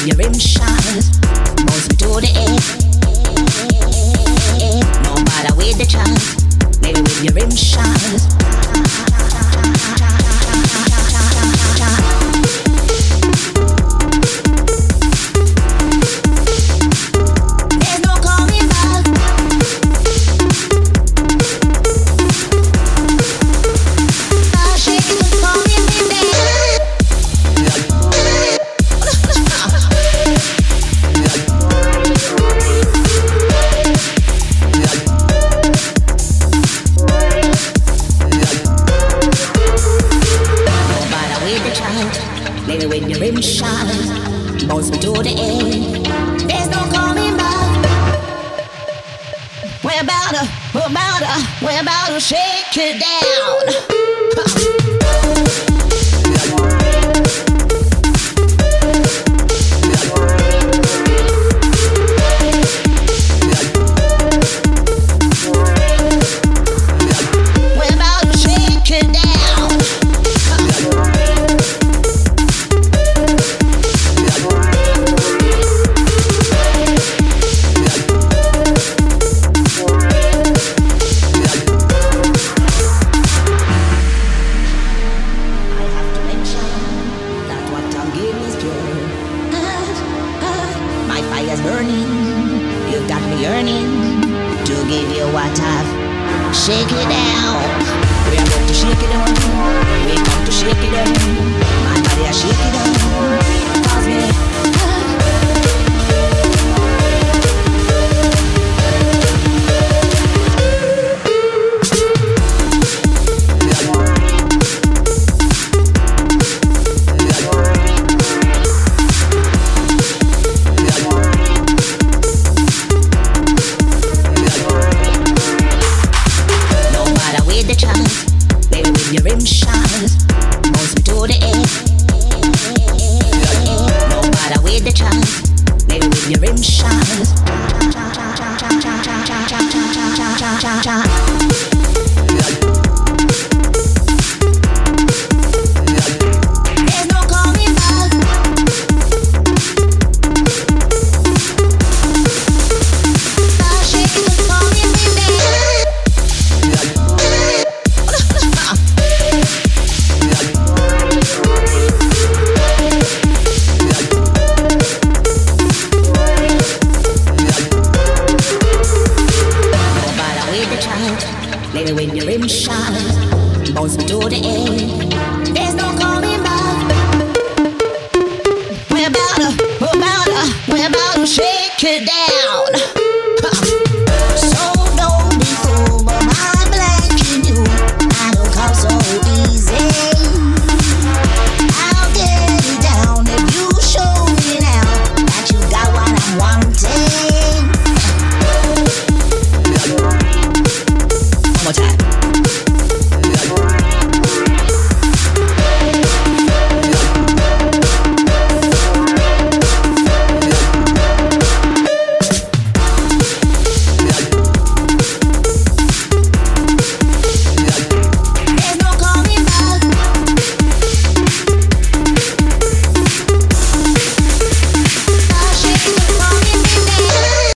your rim shines, bounce me to the air. No matter where the chance, baby with your rim shines. There's no coming back. I shake it for me, baby. Baby, when your rim shines, bounce me to the air. There's no coming back. We're about to shake it down. Shake it down. We are going to shake it down. We come to shake it down. My body, I shake it down. Cause me. Your rim shines, bounce me to the air. No matter where the chance, baby with your rim shines. There's no coming back. I shake it for me, baby. Baby, when your rim shines, bounce me to the air. There's no coming back. We're about to shake it down.